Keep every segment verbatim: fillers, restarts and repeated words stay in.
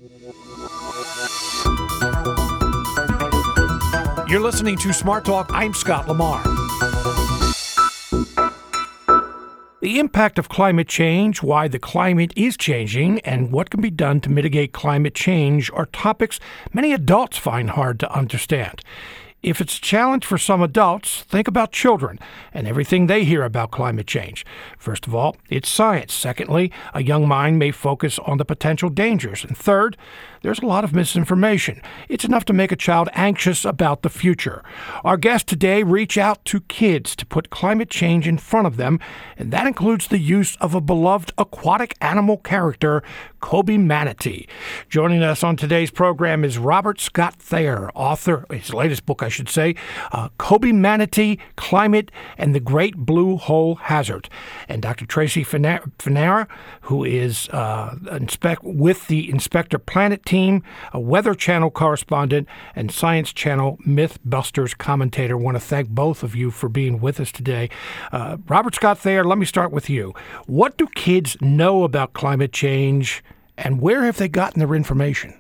You're listening to Smart Talk. I'm Scott Lamar. The impact of climate change, why the climate is changing, and what can be done to mitigate climate change are topics many adults find hard to understand. If it's a challenge for some adults, think about children and everything they hear about climate change. First of all, it's science. Secondly, a young mind may focus on the potential dangers. And third, there's a lot of misinformation. It's enough to make a child anxious about the future. Our guests today reach out to kids to put climate change in front of them, and that includes the use of a beloved aquatic animal character, Kobe Manatee. Joining us on today's program is Robert Scott Thayer, author, his latest book, I should say, uh, Kobe Manatee, Climate and the Great Blue Hole Hazard. And Doctor Tracy Fanara, who is uh, inspect with the Inspector Planet team, a Weather Channel correspondent, and Science Channel Mythbusters commentator. I want to thank both of you for being with us today. Uh, Robert Scott Thayer, let me start with you. What do kids know about climate change, and where have they gotten their information?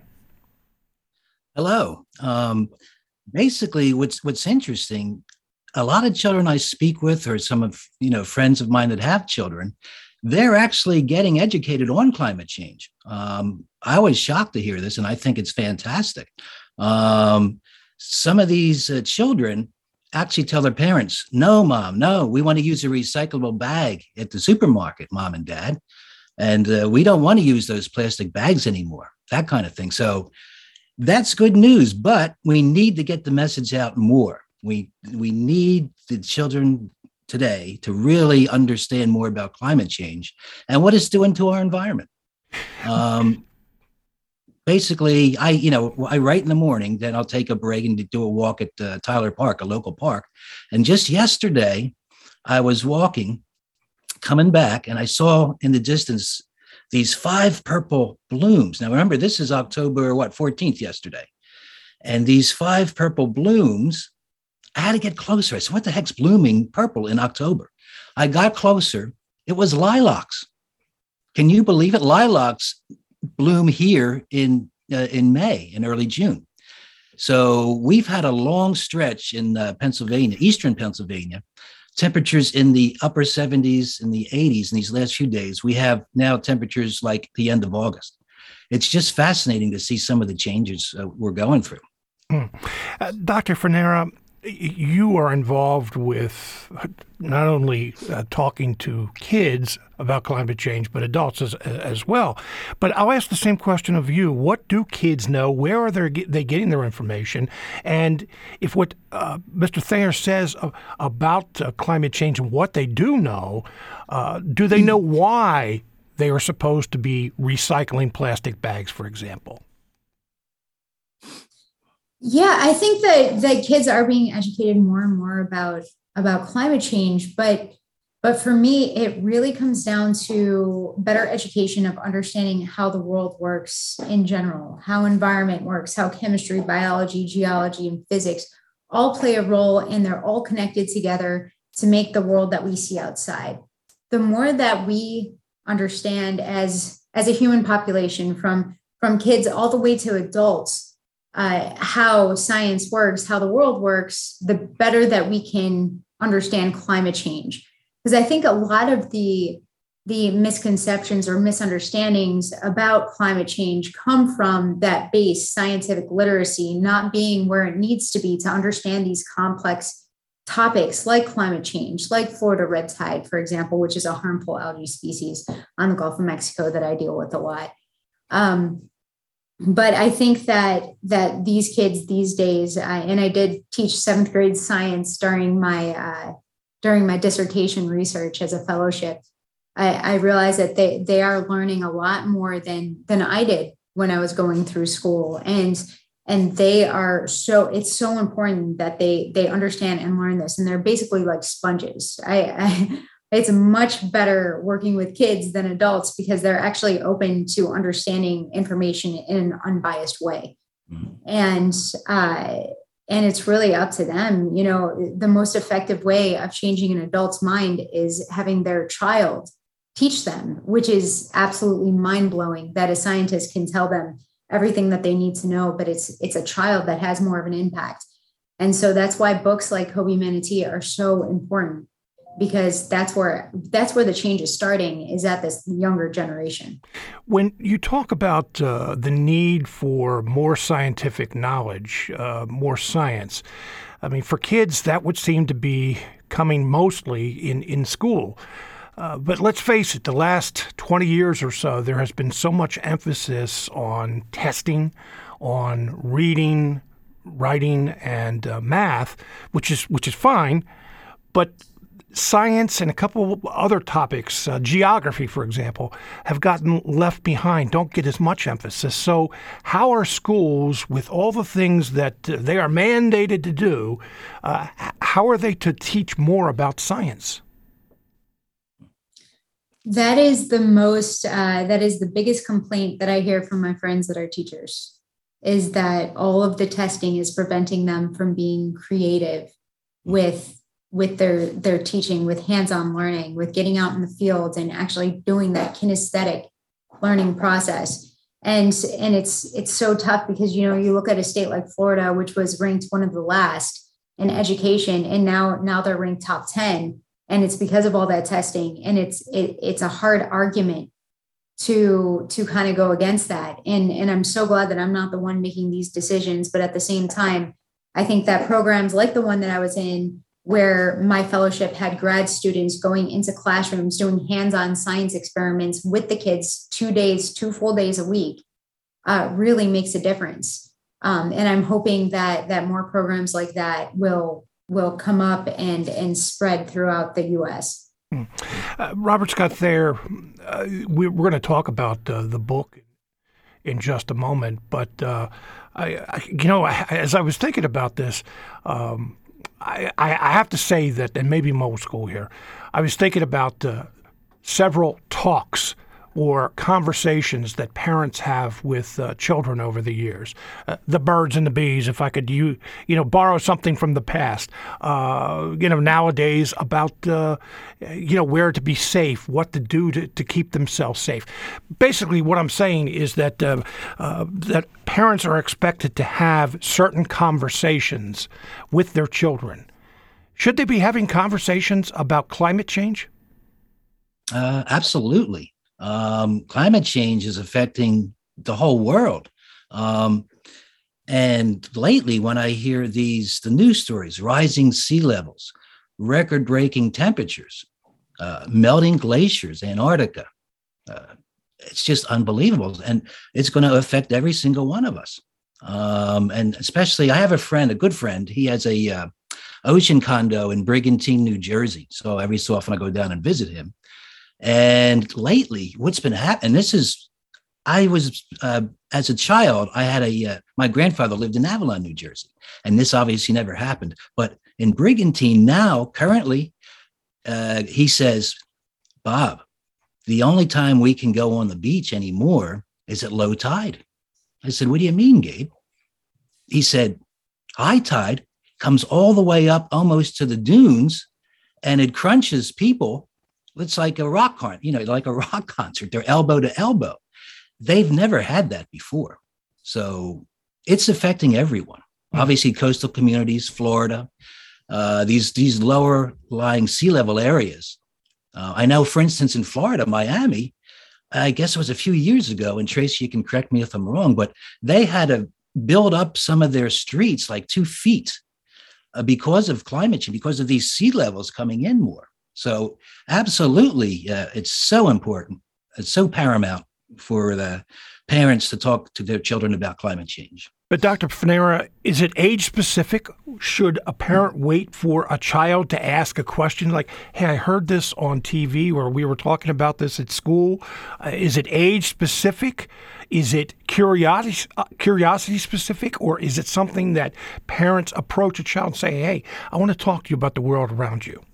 Hello. Um, basically, what's what's interesting, a lot of children I speak with, or some of you know friends of mine that have children, they're actually getting educated on climate change. Um, I was shocked to hear this, and I think it's fantastic. Um, some of these uh, children actually tell their parents, no, mom, no, we want to use a recyclable bag at the supermarket, mom and dad. And uh, we don't want to use those plastic bags anymore, that kind of thing. So that's good news, but we need to get the message out more. We, we need the children today to really understand more about climate change and what it's doing to our environment. Um, basically, I, you know, I write in the morning, then I'll take a break and do a walk at uh, Tyler Park, a local park. And just yesterday, I was walking, coming back, and I saw in the distance these five purple blooms. Now, remember, this is October, what, fourteenth yesterday. And these five purple blooms, I had to get closer. I said, what the heck's blooming purple in October? I got closer. It was lilacs. Can you believe it? Lilacs bloom here in uh, in May, in early June. So we've had a long stretch in uh, Pennsylvania, eastern Pennsylvania, temperatures in the upper seventies and the eighties in these last few days. We have now temperatures like the end of August. It's just fascinating to see some of the changes uh, we're going through. Hmm. Uh, Doctor Fanara, you are involved with not only uh, talking to kids about climate change, but adults as, as well. But I'll ask the same question of you. What do kids know? Where are they, they getting their information? And if what uh, Mister Thayer says uh, about uh, climate change and what they do know, uh, do they know why they are supposed to be recycling plastic bags, for example? Yeah, I think that that kids are being educated more and more about about climate change, but but for me, it really comes down to better education of understanding how the world works in general, how environment works, how chemistry, biology, geology, and physics all play a role, and they're all connected together to make the world that we see outside. The more that we understand as as a human population, from from kids all the way to adults, Uh, how science works, how the world works, the better that we can understand climate change. Because I think a lot of the, the misconceptions or misunderstandings about climate change come from that base scientific literacy not being where it needs to be to understand these complex topics like climate change, like Florida red tide, for example, which is a harmful algae species on the Gulf of Mexico that I deal with a lot. Um, But I think that that these kids these days, uh, and I did teach seventh grade science during my uh, during my dissertation research as a fellowship. I, I realized that they they are learning a lot more than than I did when I was going through school, and and they are so it's so important that they they understand and learn this, and they're basically like sponges. I. I It's much better working with kids than adults because they're actually open to understanding information in an unbiased way. Mm-hmm. And uh, and it's really up to them. You know, the most effective way of changing an adult's mind is having their child teach them, which is absolutely mind-blowing that a scientist can tell them everything that they need to know, but it's it's a child that has more of an impact. And so that's why books like Hobie Manatee are so important, because that's where that's where the change is starting, is at this younger generation. When you talk about uh, the need for more scientific knowledge, uh, more science, I mean, for kids, that would seem to be coming mostly in, in school. Uh, but let's face it, the last twenty years or so, there has been so much emphasis on testing, on reading, writing, and uh, math, which is which is fine, but science and a couple other topics, uh, geography, for example, have gotten left behind, don't get as much emphasis. So how are schools, with all the things that uh, they are mandated to do, uh, how are they to teach more about science? That is the most, uh, that is the biggest complaint that I hear from my friends that are teachers, is that all of the testing is preventing them from being creative with with their, their teaching, with hands-on learning, with getting out in the field and actually doing that kinesthetic learning process. And, and it's, it's so tough because, you know, you look at a state like Florida, which was ranked one of the last in education, and now, now they're ranked top ten. And it's because of all that testing. And it's, it, it's a hard argument to, to kind of go against that. And, and I'm so glad that I'm not the one making these decisions. But at the same time, I think that programs like the one that I was in, where my fellowship had grad students going into classrooms, doing hands-on science experiments with the kids, two days, two full days a week, uh, really makes a difference. Um, and I'm hoping that that more programs like that will will come up and and spread throughout the U S. Uh, Robert Scott Thayer, uh, we, we're going to talk about uh, the book in just a moment, but uh, I, I, you know, I, as I was thinking about this, um, I, I have to say that, and maybe I'm old school here, I was thinking about uh, several talks or conversations that parents have with uh, children over the years. Uh, the birds and the bees, if I could you, you know, borrow something from the past, uh, you know, nowadays about, uh, you know, where to be safe, what to do to, to keep themselves safe. Basically, what I'm saying is that uh, uh, that parents are expected to have certain conversations with their children. Should they be having conversations about climate change? Uh, absolutely. Um, climate change is affecting the whole world. Um, and lately, when I hear these, the news stories, rising sea levels, record-breaking temperatures, uh, melting glaciers, Antarctica, uh, it's just unbelievable. And it's going to affect every single one of us. Um, and especially, I have a friend, a good friend. He has a uh, ocean condo in Brigantine, New Jersey. So every so often I go down and visit him. And lately, what's been happening, this is, I was, uh, as a child, I had a, uh, my grandfather lived in Avalon, New Jersey, and this obviously never happened. But in Brigantine now, currently, uh, he says, Bob, the only time we can go on the beach anymore is at low tide. I said, what do you mean, Gabe? He said, high tide comes all the way up almost to the dunes, and it crunches people. It's like a rock concert, you know, like a rock concert. They're elbow to elbow. They've never had that before. So it's affecting everyone. Mm-hmm. Obviously, coastal communities, Florida, uh, these, these lower lying sea level areas. Uh, I know, for instance, in Florida, Miami, I guess it was a few years ago, and Tracy, you can correct me if I'm wrong, but they had to build up some of their streets like two feet uh, because of climate change, because of these sea levels coming in more. So absolutely, uh, it's so important. It's so paramount for the parents to talk to their children about climate change. But Doctor Fanera, is it age specific? Should a parent wait for a child to ask a question like, hey, I heard this on T V, or we were talking about this at school? Uh, is it age specific? Is it curiosity, uh, curiosity specific? Or is it something that parents approach a child and say, hey, I want to talk to you about the world around you?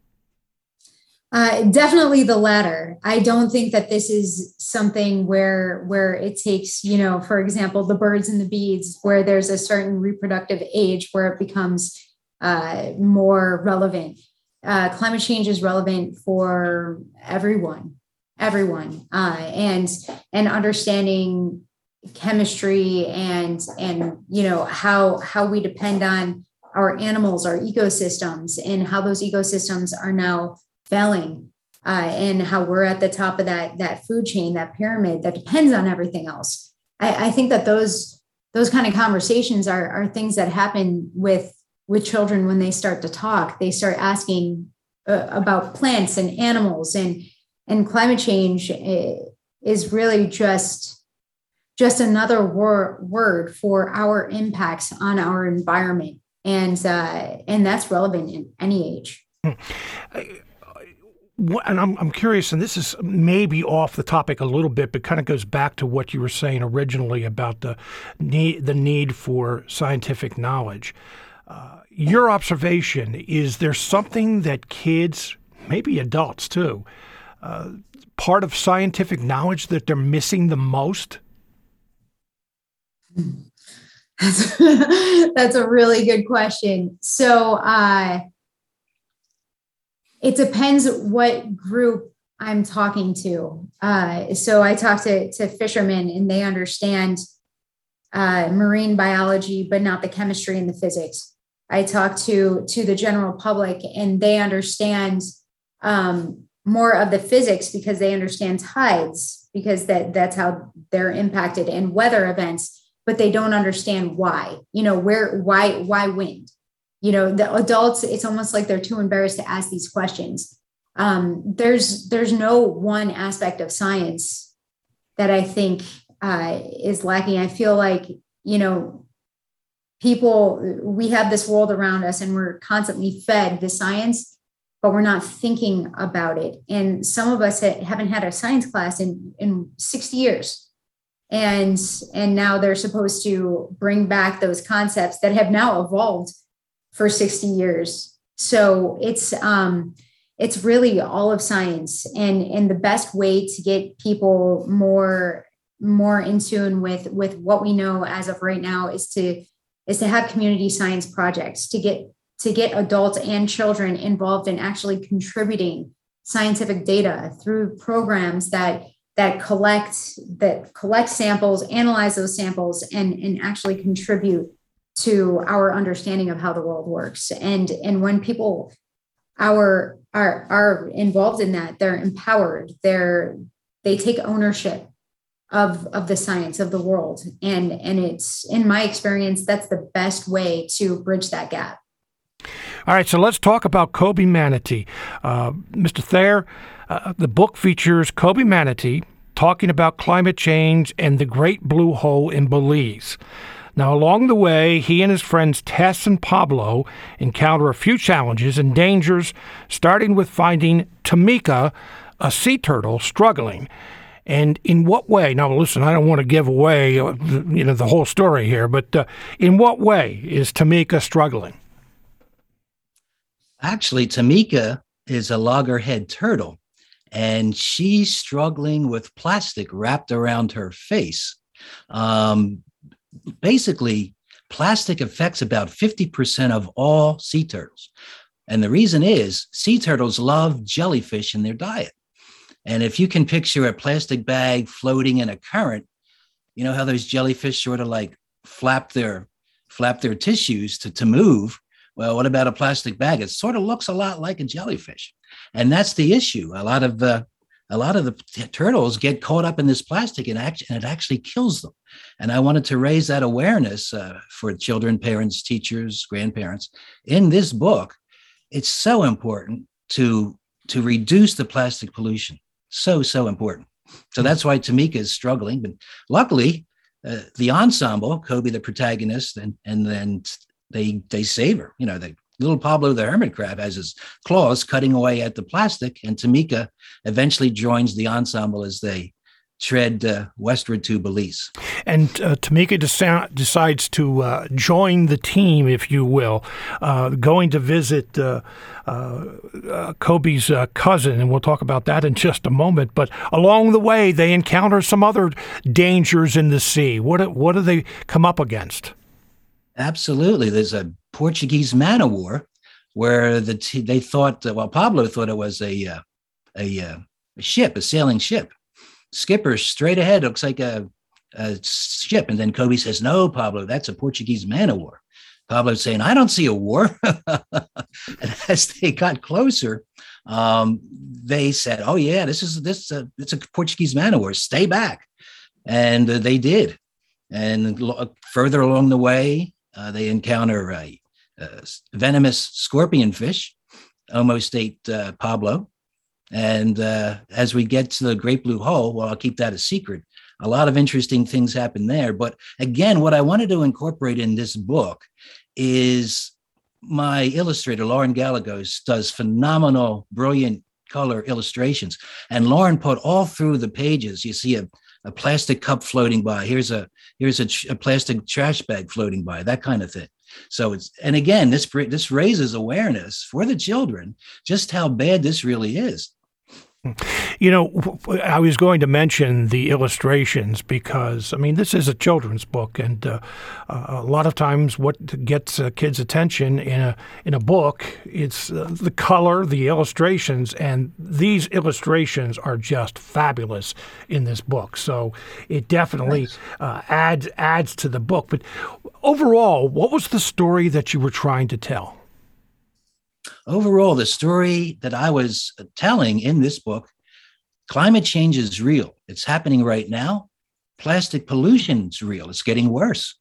Uh, definitely the latter. I don't think that this is something where where it takes, you know, for example, the birds and the bees, where there's a certain reproductive age where it becomes uh, more relevant. Uh, climate change is relevant for everyone, everyone, uh, and and understanding chemistry and and you know how how we depend on our animals, our ecosystems, and how those ecosystems are now failing, uh, and how we're at the top of that that food chain, that pyramid that depends on everything else. I, I think that those those kind of conversations are are things that happen with with children when they start to talk. They start asking uh, about plants and animals, and and climate change is really just just another wor- word for our impacts on our environment. And uh, and that's relevant in any age. And I'm I'm curious, and this is maybe off the topic a little bit, but kind of goes back to what you were saying originally about the need the need for scientific knowledge. Uh, your observation, is there something that kids, maybe adults too, uh, part of scientific knowledge that they're missing the most? That's, that's a really good question. So uh, it depends what group I'm talking to. Uh, so I talk to, to fishermen, and they understand uh, marine biology, but not the chemistry and the physics. I talk to, to the general public, and they understand um, more of the physics because they understand tides, because that, that's how they're impacted, and weather events, but they don't understand why, you know, where, why, why wind, you know, the adults, it's almost like they're too embarrassed to ask these questions. Um, there's, there's no one aspect of science that I think uh, is lacking. I feel like, you know, people, we have this world around us, and we're constantly fed the science, but we're not thinking about it. And some of us ha- haven't had a science class in, in sixty years. And, and now they're supposed to bring back those concepts that have now evolved for sixty years. So it's, um, it's really all of science, and, and the best way to get people more, more in tune with, with what we know as of right now is to, is to have community science projects, to get, to get adults and children involved in actually contributing scientific data through programs that that collect that collect samples, analyze those samples, and, and actually contribute to our understanding of how the world works. And, and when people our, are, are involved in that, they're empowered, they're, they take ownership of, of the science of the world. And, and it's, in my experience, that's the best way to bridge that gap. All right, so let's talk about Kobe Manatee. Uh, Mister Thayer, Uh, the book features Kobe Manatee talking about climate change and the Great Blue Hole in Belize. Now, along the way, he and his friends Tess and Pablo encounter a few challenges and dangers, starting with finding Tamika, a sea turtle, struggling. And in what way? Now, listen, I don't want to give away, uh, you know, the whole story here, but uh, in what way is Tamika struggling? Actually, Tamika is a loggerhead turtle, and she's struggling with plastic wrapped around her face. Um, basically, plastic affects about fifty percent of all sea turtles. And the reason is sea turtles love jellyfish in their diet. And if you can picture a plastic bag floating in a current, you know how those jellyfish sort of like flap their flap their tissues to, to move. Well, what about a plastic bag? It sort of looks a lot like a jellyfish. And that's the issue. A lot of the a lot of the t- turtles get caught up in this plastic, and, act- and it actually kills them. And I wanted to raise that awareness uh, for children, parents, teachers, grandparents. In this book, it's so important to, to reduce the plastic pollution. So, so important. So that's why Tamika is struggling. But luckily, uh, the ensemble, Kobe, the protagonist, and, and then they they save her. You know, the little Pablo the hermit crab has his claws cutting away at the plastic, and Tamika eventually joins the ensemble as they tread uh, westward to Belize. And uh, Tamika deci- decides to uh, join the team, if you will, uh, going to visit uh, uh, uh, Kobe's uh, cousin, and we'll talk about that in just a moment. But along the way, they encounter some other dangers in the sea. What do, what do they come up against? Absolutely. There's a Portuguese man o' war where the t- they thought, uh, well, Pablo thought it was a, uh, a, uh, a ship, a sailing ship. Skipper straight ahead looks like a, uh, ship. And then Kobe says, no, Pablo, that's a Portuguese man of war. Pablo's saying, I don't see a war. And as they got closer, um, they said, oh, yeah, this is this uh, it's a Portuguese man of war. Stay back. And uh, they did. And lo- further along the way, uh, they encounter a, a venomous scorpion fish, almost ate uh, Pablo. And uh, as we get to the Great Blue Hole, well, I'll keep that a secret. A lot of interesting things happen there. But again, what I wanted to incorporate in this book is my illustrator, Lauren Gallegos, does phenomenal, brilliant color illustrations. And Lauren put all through the pages, you see a, a plastic cup floating by. Here's a here's a, a plastic trash bag floating by, that kind of thing. So it's, and again, this this raises awareness for the children, just how bad this really is. You know, I was going to mention the illustrations because, I mean, this is a children's book, and uh, a lot of times what gets uh, kids' attention in a in a book, it's uh, the color, the illustrations, and these illustrations are just fabulous in this book. So it definitely nice. uh, adds adds to the book. But overall, what was the story that you were trying to tell? Overall, the story that I was telling in this book, climate change is real. It's happening right now. Plastic pollution is real. It's getting worse.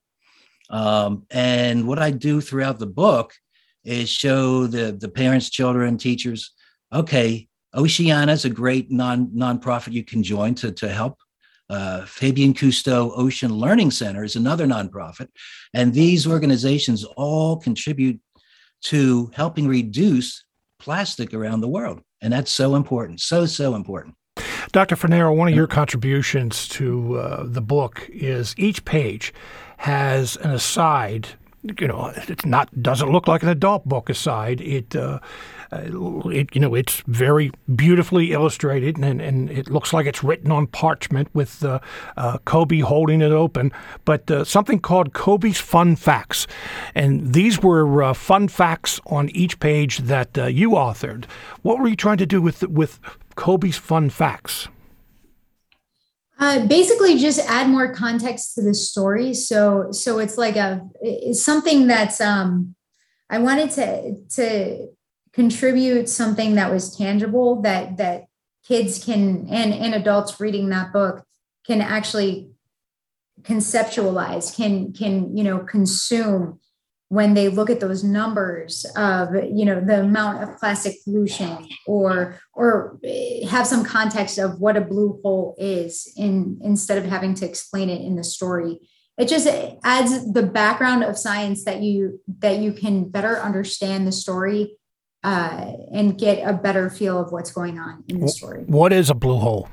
Um, and what I do throughout the book is show the, the parents, children, teachers, okay, Oceana is a great non nonprofit you can join to, to help. Uh, Fabian Cousteau Ocean Learning Center is another nonprofit. And these organizations all contribute to helping reduce plastic around the world. And that's so important, so, so important. Doctor Fornero, one of your contributions to uh, the book is each page has an aside. You know, it's not doesn't look like an adult book aside. It, uh, it you know, it's very beautifully illustrated, and, and it looks like it's written on parchment with uh, uh, Kobe holding it open. But uh, something called Kobe's Fun Facts, and these were uh, fun facts on each page that uh, you authored. What were you trying to do with with Kobe's Fun Facts? Uh, basically, just add more context to the story. So, so it's like a it's something that's um, I wanted to to contribute something that was tangible that that kids can and and adults reading that book can actually conceptualize, can can you know consume when they look at those numbers of, you know, the amount of plastic pollution, or or have some context of what a blue hole is in instead of having to explain it in the story. It just adds the background of science that you that you can better understand the story uh, and get a better feel of what's going on in the story. What is a blue hole?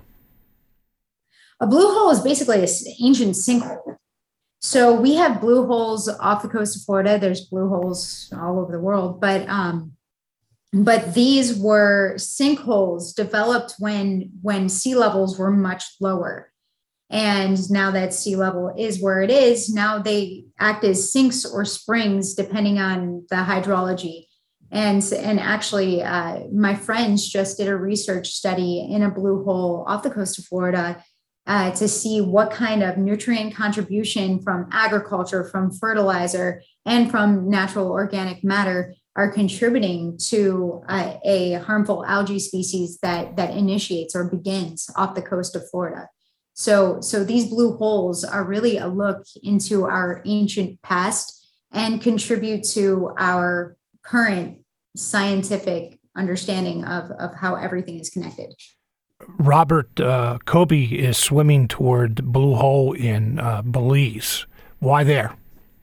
A blue hole is basically an ancient sinkhole. So we have blue holes off the coast of Florida. There's blue holes all over the world, but um, but these were sinkholes developed when when sea levels were much lower. And now that sea level is where it is, now they act as sinks or springs depending on the hydrology. And, and actually, uh, my friends just did a research study in a blue hole off the coast of Florida Uh, to see what kind of nutrient contribution from agriculture, from fertilizer, and from natural organic matter are contributing to uh, a harmful algae species that that initiates or begins off the coast of Florida. So, so these blue holes are really a look into our ancient past and contribute to our current scientific understanding of, of how everything is connected. Robert, uh, Kobe is swimming toward the blue hole in uh, Belize. Why there?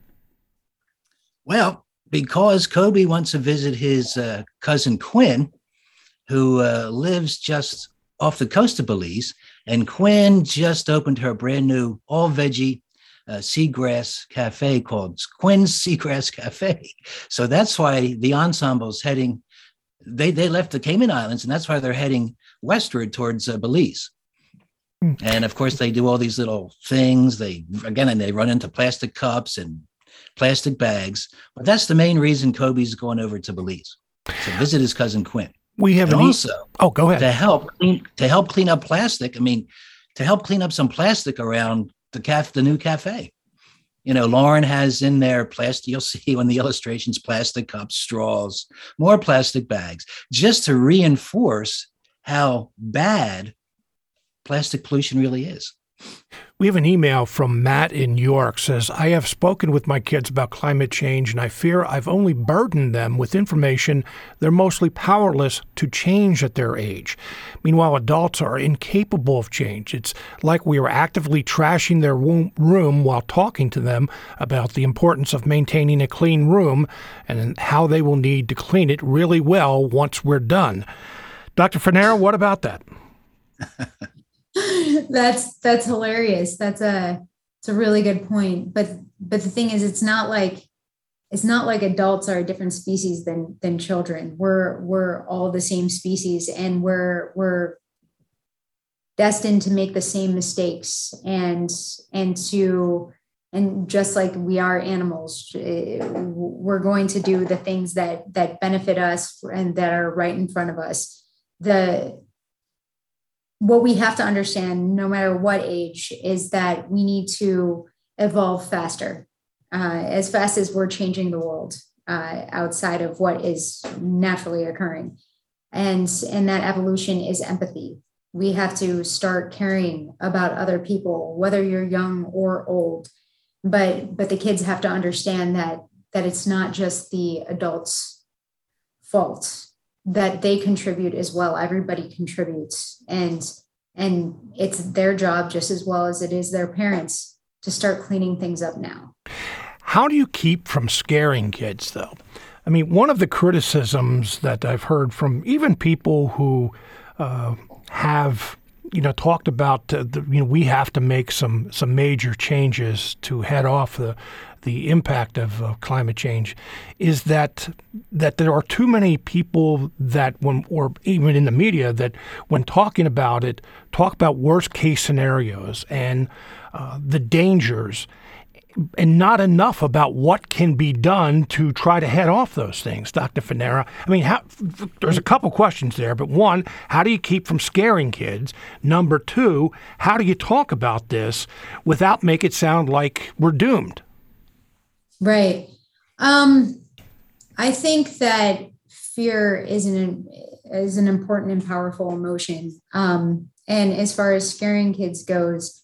Well, because Kobe wants to visit his uh, cousin Quinn, who uh, lives just off the coast of Belize. And Quinn just opened her brand new all-veggie uh, seagrass cafe called Quinn's Seagrass Cafe. So that's why the ensemble's heading, they, they left the Cayman Islands, and that's why they're heading westward towards uh, Belize. Mm. And of course, they do all these little things. They, again, and they run into plastic cups and plastic bags. But that's the main reason Kobe's going over to Belize, to visit his cousin Quinn. We have and an also e- oh, go ahead. to help clean, to help clean up plastic. I mean, to help clean up some plastic around the caf, the new cafe. You know, Lauren has in there plastic, you'll see on the illustrations, plastic cups, straws, more plastic bags, just to reinforce how bad plastic pollution really is. We have an email from Matt in York. Says, I have spoken with my kids about climate change, and I fear I've only burdened them with information they're mostly powerless to change at their age. Meanwhile, adults are incapable of change. It's like we are actively trashing their room while talking to them about the importance of maintaining a clean room and how they will need to clean it really well once we're done. Doctor Fanera, what about that? That's that's hilarious. That's a it's a really good point. But but the thing is, it's not like it's not like adults are a different species than than children. We're we're all the same species, and we're we're destined to make the same mistakes, and and to and just like we are animals, we're going to do the things that that benefit us and that are right in front of us. The What we have to understand, no matter what age, is that we need to evolve faster, uh, as fast as we're changing the world uh, outside of what is naturally occurring. And, and that evolution is empathy. We have to start caring about other people, whether you're young or old. But, but the kids have to understand that, that it's not just the adults' fault, that they contribute as well. Everybody contributes, and and it's their job just as well as it is their parents to start cleaning things up now. How do you keep from scaring kids, though? I mean, one of the criticisms that I've heard from even people who uh, have, you know, talked about, uh, the, you know, we have to make some some major changes to head off the the impact of uh, climate change, is that that there are too many people that when, or even in the media, that when talking about it, talk about worst case scenarios and uh, the dangers, and not enough about what can be done to try to head off those things. Doctor Fanera, I mean, how, there's a couple questions there, but one, how do you keep from scaring kids? Number two, how do you talk about this without make it sound like we're doomed? Right. Um, I think that fear is an is an important and powerful emotion. Um, and as far as scaring kids goes,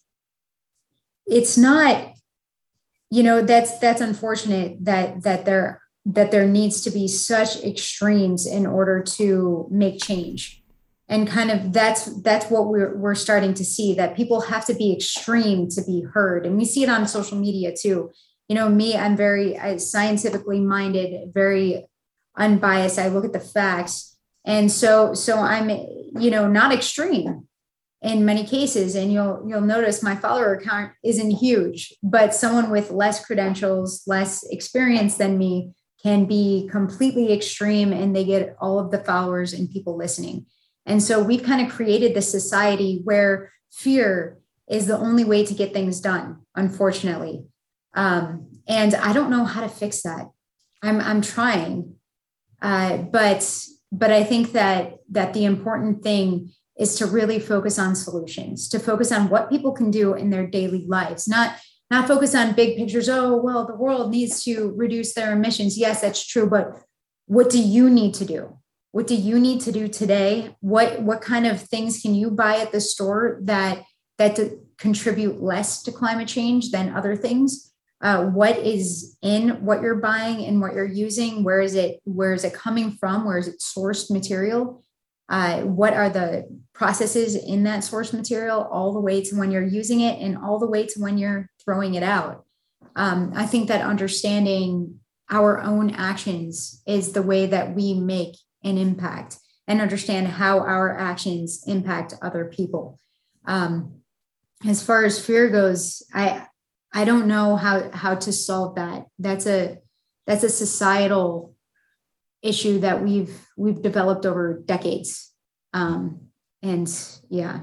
it's not, you know, that's that's unfortunate that that there that there needs to be such extremes in order to make change. And kind of that's that's what we're we're starting to see, that people have to be extreme to be heard. And we see it on social media too. You know, me, I'm very uh, scientifically minded, very unbiased. I look at the facts. And so, so I'm, you know, not extreme in many cases. And you'll, you'll notice my follower count isn't huge, but someone with less credentials, less experience than me can be completely extreme, and they get all of the followers and people listening. And so we've kind of created this society where fear is the only way to get things done, unfortunately. Um, and I don't know how to fix that. I'm, I'm trying, uh, but, but I think that, that the important thing is to really focus on solutions, to focus on what people can do in their daily lives, not, not focus on big pictures. Oh, well, the world needs to reduce their emissions. Yes, that's true. But what do you need to do? What do you need to do today? What, what kind of things can you buy at the store that, that to contribute less to climate change than other things? Uh, what is in what you're buying and what you're using? Where is it? Where is it coming from? Where is it sourced material? Uh, what are the processes in that source material, all the way to when you're using it and all the way to when you're throwing it out? Um, I think that understanding our own actions is the way that we make an impact, and understand how our actions impact other people. Um, as far as fear goes, I I don't know how, how to solve that. That's a that's a societal issue that we've we've developed over decades. Um, and yeah.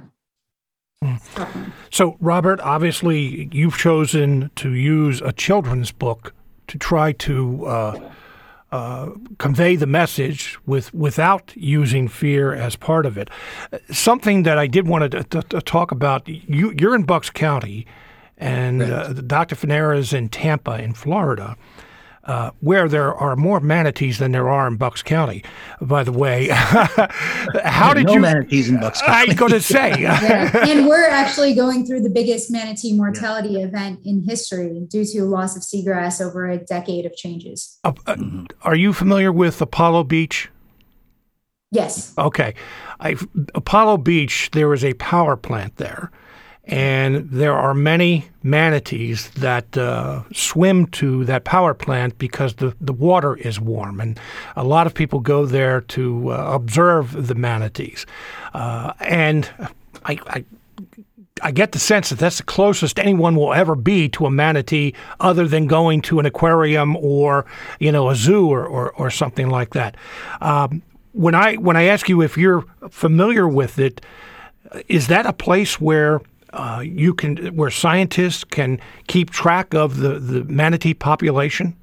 So, Robert, obviously you've chosen to use a children's book to try to uh, uh, convey the message with without using fear as part of it. Something that I did want to, to, to talk about, you, you're in Bucks County, and uh, Doctor Fanera is in Tampa, in Florida. Uh, where there are more manatees than there are in Bucks County, by the way. How did no you? No manatees in Bucks County. I was going to say. Yeah. And we're actually going through the biggest manatee mortality yeah. event in history due to loss of seagrass over a decade of changes. Uh, uh, mm-hmm. Are you familiar with Apollo Beach? Yes. Okay. I, Apollo Beach, there is a power plant there. And there are many manatees that uh, swim to that power plant because the, the water is warm. And a lot of people go there to uh, observe the manatees. Uh, and I, I, I get the sense that that's the closest anyone will ever be to a manatee other than going to an aquarium or, you know, a zoo or, or, or something like that. Um, when I when I ask you if you're familiar with it, is that a place where Uh, you can, where scientists can keep track of the, the manatee population?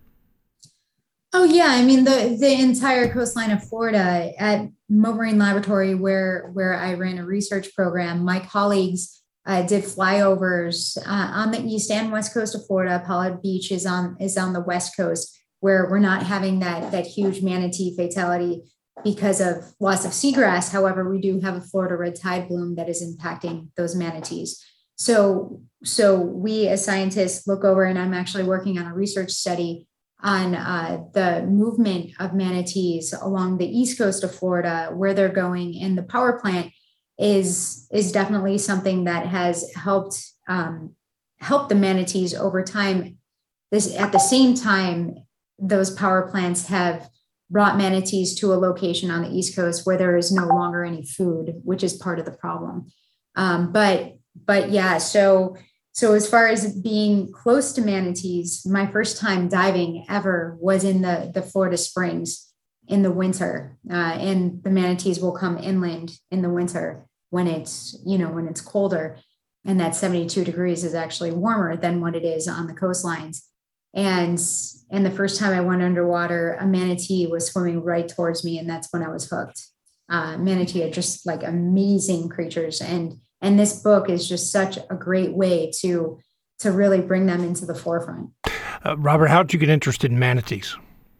Oh yeah, I mean the the entire coastline of Florida at Mote Marine Laboratory, where where I ran a research program. My colleagues uh, did flyovers uh, on the east and west coast of Florida. Apollo Beach is on is on the west coast, where we're not having that that huge manatee fatality because of loss of seagrass. However, we do have a Florida red tide bloom that is impacting those manatees. So, so we as scientists look over, and I'm actually working on a research study on uh, the movement of manatees along the east coast of Florida, where they're going. And the power plant is, is definitely something that has helped um, help the manatees over time. This, at the same time, those power plants have brought manatees to a location on the East Coast where there is no longer any food, which is part of the problem. Um, but, but yeah, so, so as far as being close to manatees, my first time diving ever was in the, the Florida Springs in the winter. Uh, and the manatees will come inland in the winter when it's, you know, when it's colder, and that seventy-two degrees is actually warmer than what it is on the coastlines. And, and the first time I went underwater, a manatee was swimming right towards me. And that's when I was hooked. Uh, manatee are just like amazing creatures. And, and this book is just such a great way to, to really bring them into the forefront. Uh, Robert, how did you get interested in manatees?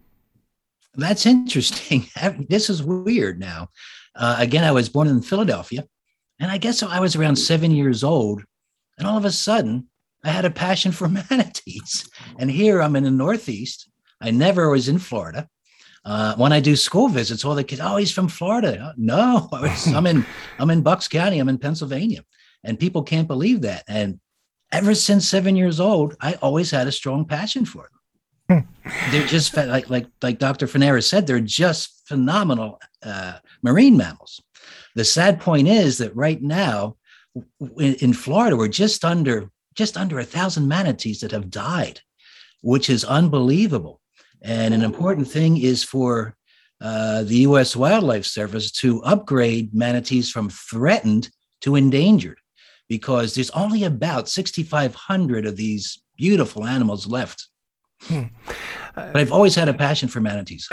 That's interesting. This is weird now. Uh, again, I was born in Philadelphia, and I guess I was around seven years old. And all of a sudden, I had a passion for manatees. And here I'm in the Northeast. I never was in Florida. Uh, when I do school visits, all the kids, oh, he's from Florida. No, I was, I'm in I'm in Bucks County. I'm in Pennsylvania. And people can't believe that. And ever since seven years old, I always had a strong passion for them. They're just like like like Doctor Fanera said, they're just phenomenal uh, marine mammals. The sad point is that right now in, in Florida, we're just under just under a thousand manatees that have died, which is unbelievable. And an important thing is for uh, the U S Wildlife Service to upgrade manatees from threatened to endangered, because there's only about sixty-five hundred of these beautiful animals left. Hmm. But I've always had a passion for manatees.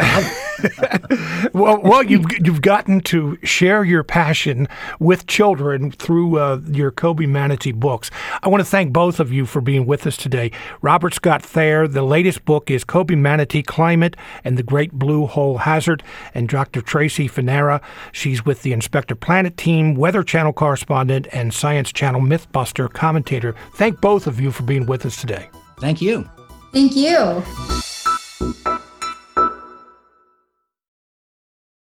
well, well, you've you've gotten to share your passion with children through uh, your Kobe Manatee books. I want to thank both of you for being with us today. Robert Scott Thayer, the latest book is Kobe Manatee Climate and the Great Blue Hole Hazard, and Doctor Tracy Fanera. She's with the Inspector Planet team, Weather Channel correspondent, and Science Channel Mythbuster commentator. Thank both of you for being with us today. Thank you. Thank you.